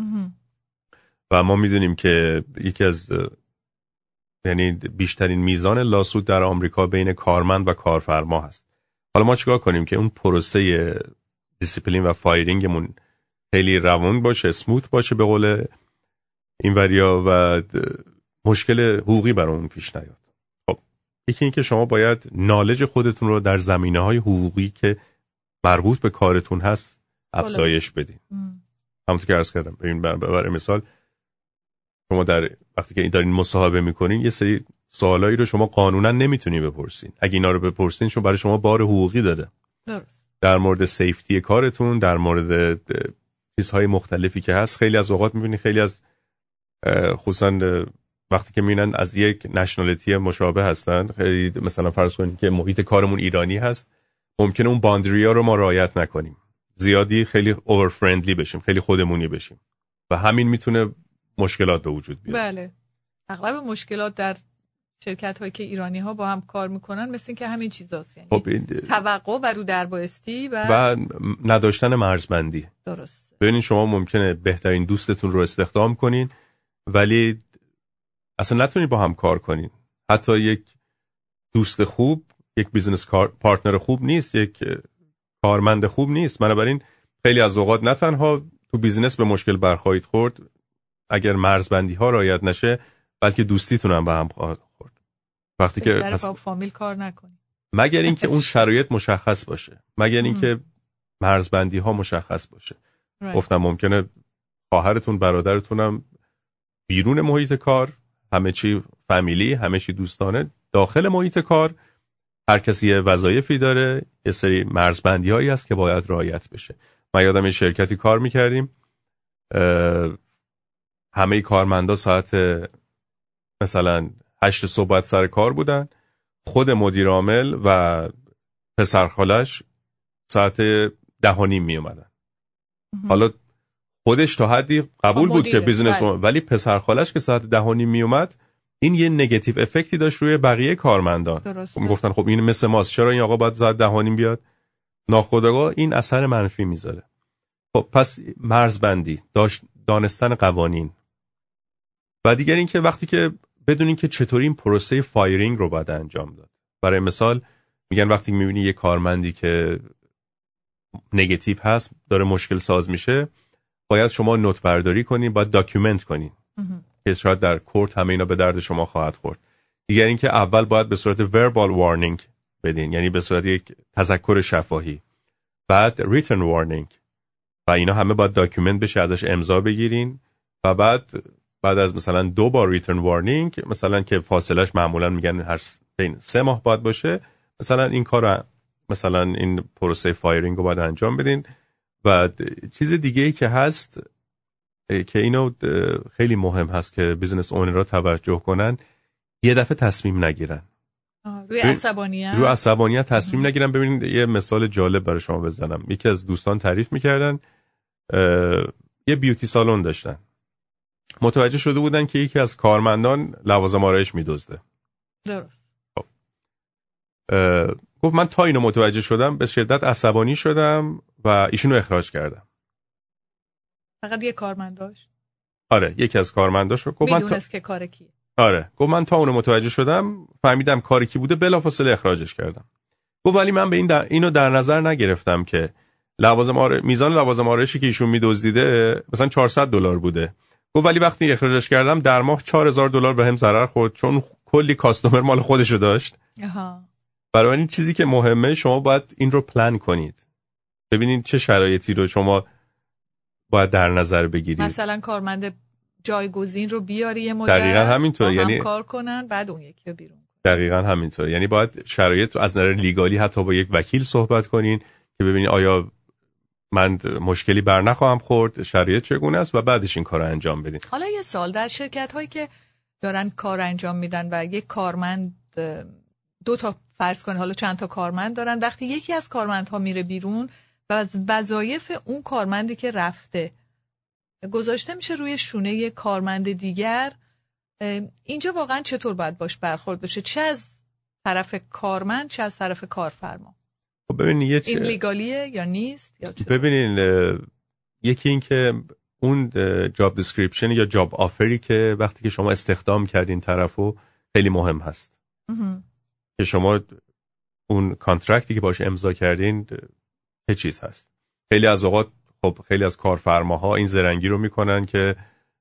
و ما میدونیم که یکی از یعنی بیشترین میزان لاسود در آمریکا بین کارمند و کارفرما هست. حالا ما چیکار کنیم که اون پروسه دیسیپلین و فایرینگمون خیلی روون باشه، اسموت باشه به قول این وریا و مشکل حقوقی برامون پیش نیاد. خب یکی این که شما باید نالج خودتون رو در زمینه‌های حقوقی که مربوط به کارتون هست افزایش بدین. همونطور که عرض کردم، ببین برای مثال شما در وقتی که دارین مصاحبه میکنین یه سری سوالایی رو شما قانونا نمیتونی بپرسین. اگه اینا رو بپرسین چون برای شما بار حقوقی داره. درست. در مورد سیفتی کارتون، در مورد چیزهای مختلفی که هست، خیلی از اوقات میبینین خیلی از خصوصا وقتی که میبینن از یک نشنالیتی مشابه هستن، خیلی مثلا فرض کنین که محیط کارمون ایرانی هست، ممکنه اون باندریا رو ما رعایت نکنیم. زیادی خیلی اوور فرندلی بشیم، خیلی خودمونی بشیم و همین میتونه مشکلات به وجود بیاره. بله. اغلب مشکلات در شرکت هایی که ایرانی ها با هم کار میکنن مثل این که همین چیزاست، یعنی خب این توقع و رو در بایستی و, و نداشتن مرزبندی. درست. ببینید شما ممکنه بهترین دوستتون رو استخدام کنین ولی اصلا نتونید با هم کار کنین. حتی یک دوست خوب، یک بیزنس پارتنر خوب نیست، یک کارمند خوب نیست. بنابراین خیلی از اوقات نه تنها تو بیزنس به مشکل برخواهید خورد اگر مرزبندی ها رعایت نشه، بلکه دوستیتون هم به هم خواهد خورد. وقتی که در با فامیل کار نکنید. مگر اینکه اون شرایط مشخص باشه، مگر اینکه مرزبندی ها مشخص باشه. right. گفتم ممکنه خواهرتون، برادرتون هم بیرون محیط کار، همه چی فامیلی، همه چی دوستانه. داخل محیط کار هر کسی یه وظایفی داره، یه سری مرزبندی هایی هست که باید رعایت بشه. من یادم یه شرکتی کار میکردیم، همه کارمندا ساعت مثلا هشت صبح باید سر کار بودن، خود مدیر عامل و پسرخالش ساعت ده و نیم می اومدن. حالا خودش تا حدی قبول بود که بیزنس، ولی پسرخالش که ساعت ده و نیم می اومد، این یه نگاتیو افکتی داشت روی بقیه کارمندان. میگفتن خب این مثل ماست، چرا این آقا باید ساعت ده و نیم بیاد؟ ناخودآگاه این اثر منفی میذاره. خب پس مرزبندی، دانستن قوانین و دیگر این که وقتی که بدونین که چطوری این پروسه فایرینگ رو باید انجام داد. برای مثال میگن وقتی میبینی یه کارمندی که نگاتیو هست، داره مشکل ساز میشه، باید شما نوت برداری کنین، باید داکیومنت کنین که شاید در کورت همه اینا به درد شما خواهد خورد. دیگر این که اول باید به صورت وربال وارنینگ بدین، یعنی به صورت یک تذکر شفاهی، بعد ریتن وارنینگ و اینا همه باید داکیومنت بشه، ازش امضا بگیرین و بعد بعد از مثلا دو بار ریتن وارنینگ، مثلا که فاصلش معمولا میگن هر بین سه ماه باید باشه، مثلا این کار مثلا این پروسه فایرینگ رو باید انجام بدین. و چیز دیگه ای که هست که اینو خیلی مهم هست که بیزنس اونرها توجه کنن، یه دفعه تصمیم نگیرن. روی عصبانیت روی عصبانیت تصمیم نگیرن. ببینید یه مثال جالب برای شما بزنم. یکی از دوستان تعریف میکردن یه بیوتی سالن داشتن، متوجه شده بودن که یکی از کارمندان لوازم آرایش میدزده. درست. خب گفت من تا اینو متوجه شدم به شدت عصبانی شدم و ایشونو اخراج کردم. فقط یه کارمند داشت؟ آره یکی از کارمنداش رو گفت من تا... که کار کیه. آره گفت من تا اونو متوجه شدم، فهمیدم کاری کی بوده، بلافاصله اخراجش کردم. گفت ولی من به این در... اینو در نظر نگرفتم که لوازم آر... میزان لوازم آرایشی که ایشون میدزدیده مثلا چهارصد دلار بوده. گفت ولی وقتی اخراجش کردم در ماه چهار هزار دلار بهم ضرر خورد، چون کلی کاستومر مال خودشو داشت. آها. برای این چیزی که مهمه شما باید این رو پلان کنید، ببینید چه شرایطی رو شما باید در نظر بگیرید. مثلا کارمند جایگزین رو بیاری یه مدت، دقیقاً همینطور، یعنی کار کنن بعد اون یکی رو بیرون. دقیقاً همینطور، یعنی باید شرایط رو از نظر لیگالی حتی با یک وکیل صحبت کنین که ببینید آیا من مشکلی بر نخواهم خورد، شرایط چگونه است و بعدش این کار رو انجام بدین. حالا یه سال، در شرکت هایی که دارن کار انجام میدن و یک کارمند دو تا فرض کن حالا چند تا کارمند دارن، وقتی یکی از کارمندها میره بیرون و از وظایف اون کارمندی که رفته گذاشته میشه روی شونه یک کارمند دیگر، اینجا واقعا چطور باید باش برخورد بشه، چه از طرف کارمند چه از طرف کارفرما؟ خب ببینید این لیگالیه یا نیست یا چطور؟ ببینید یکی این که اون جاب دیسکریپشن یا جاب آفری که وقتی که شما استخدام کردین طرفو خیلی مهم هست که شما اون کانترکتی که باش امضا کردین چه چیز هست. خیلی از اوقات خب خیلی از کارفرماها این زرنگی رو میکنن که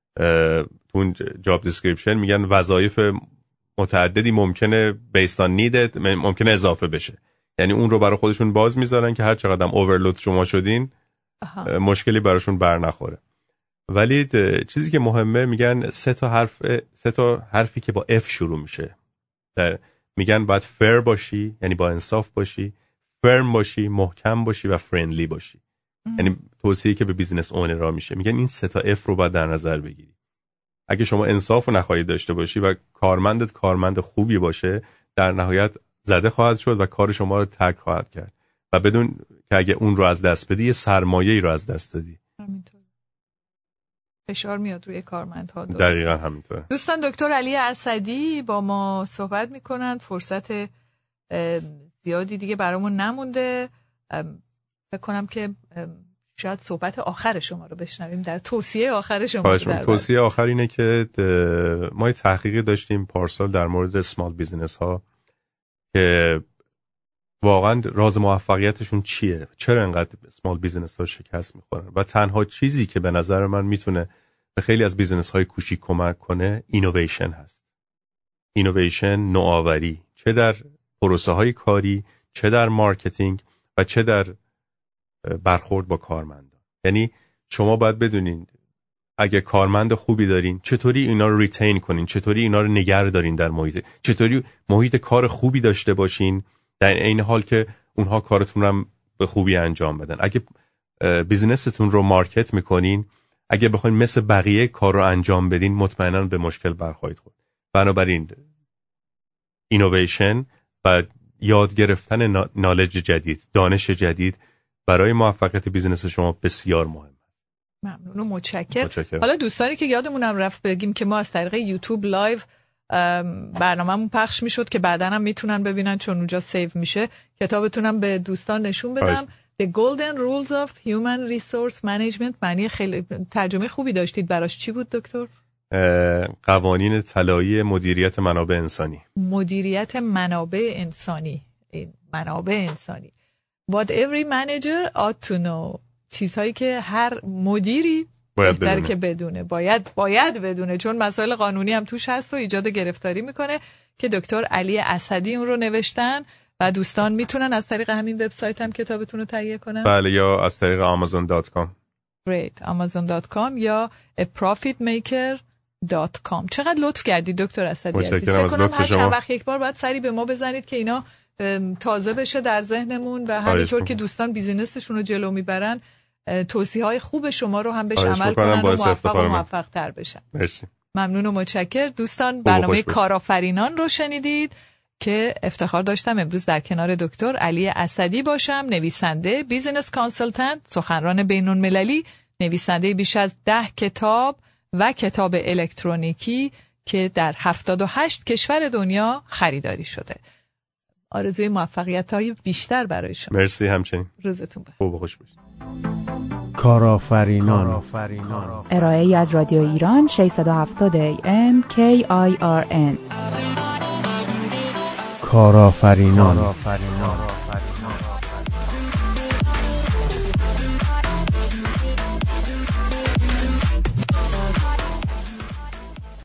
تو اون جاب دیسکریپشن میگن وظایف متعددی ممکنه بیست آن نیدت ممکنه اضافه بشه، یعنی اون رو برای خودشون باز میذارن که هر چقدر هم اوورلود شما شدین آها. مشکلی براشون بر نخوره. ولی چیزی که مهمه میگن سه تا حرف سه تا حرفی که با اف شروع میشه، در میگن باید فیر باشی، یعنی با انصاف باشی، فرم باشی، محکم باشی و فرندلی باشی. یعنی توصیه‌ای که به بیزینس اونرها میشه، میگن این سه تا اف رو باید در نظر بگیری. اگه شما انصاف رو نخواهی داشته باشی و کارمندت کارمند خوبی باشه، در نهایت زده خواهد شد و کار شما رو ترک خواهد کرد و بدون که اگه اون رو از دست بدی یه سرمایه‌ای رو از دست دادی. فشار میاد روی کارمندها. دقیقاً همینطوره. دوستان دکتر علی اسدی با ما صحبت میکنن. فرصت زیادی دیگه برامون نمونده. فکر کنم که شاید صحبت آخر شما رو بشنویم، در توصیه آخر شما. توصیه آخر اینه که ما یه تحقیقی داشتیم پارسال در مورد اسمال بیزینس ها که واقعا راز موفقیتشون چیه، چرا انقدر اسمال بیزینس ها شکست میخورن، و تنها چیزی که به نظر من میتونه به خیلی از بیزینس های کوچیک کمک کنه اینویشن هست. اینویشن، نوآوری، چه در پروسه های کاری، چه در مارکتینگ و چه در برخورد با کارمندان. یعنی شما باید بدونین اگه کارمند خوبی دارین چطوری اینا رو ریتین کنین، چطوری اینا رو نگه دارین در محیط، چطوری محیط کار خوبی داشته باشین در این حال که اونها کارتون رو به خوبی انجام بدن. اگه بیزینستون رو مارکت میکنین، اگه بخواین مثل بقیه کار رو انجام بدین، مطمئنا به مشکل برخواهید خورد. بنابراین اینویشن و یاد گرفتن نالج جدید، دانش جدید برای موفقیت بیزینس شما بسیار مهم. ممنون و متشکرم. حالا دوستانی که یادمونم رفت بگیم که ما از طریق یوتیوب لایو برنامه‌مون پخش میشد که بعداً هم میتونن ببینن چون اونجا سیو میشه. کتابتونم به دوستان نشون بدم. The Golden Rules of Human Resource Management. معنی خیلی ترجمه خوبی داشتید براش. چی بود دکتر؟ قوانین طلایی مدیریت منابع انسانی. مدیریت منابع انسانی. منابع انسانی. What every manager ought to know. چیزهایی که هر مدیری باید بدونه. که بدونه باید باید بدونه، چون مسائل قانونی هم توش هست و ایجاد گرفتاری میکنه، که دکتر علی اسدی اون رو نوشتن و دوستان میتونن از طریق همین وبسایت هم کتابتون رو تهیه کنن. بله، یا از طریق آمازون دات کام. Great. آمازون دات کام یا a profit maker دات کام. چقدر لطف کردید دکتر اسدی. متشکرم از لطف شما. چند وقت یک بار باید سری به ما بزنید که اینا تازه بشه در ذهنمون و همینطور که دوستان بیزینسشون رو جلو میبرن توصیه‌های خوب شما رو هم بهش عمل کنن و موفق و موفق تر بشن. مرسی. ممنون و متشکر. دوستان برنامه کارآفرینان رو شنیدید که افتخار داشتم امروز در کنار دکتر علی اسدی باشم، نویسنده، بیزینس کانسلتنت، سخنران بین‌المللی، نویسنده بیش از ده کتاب و کتاب الکترونیکی که در هفتاد و هشت کشور دنیا خریداری شده. آرزوی موفقیت‌های بیشتر برای شما. مرسی همچنین. روزتون بخیر. خوب و خوش باشید. کارآفرینان. ارائه‌ای از رادیو ایران ششصد و هفتاد ای ام کی آی آر ان. کارآفرینان.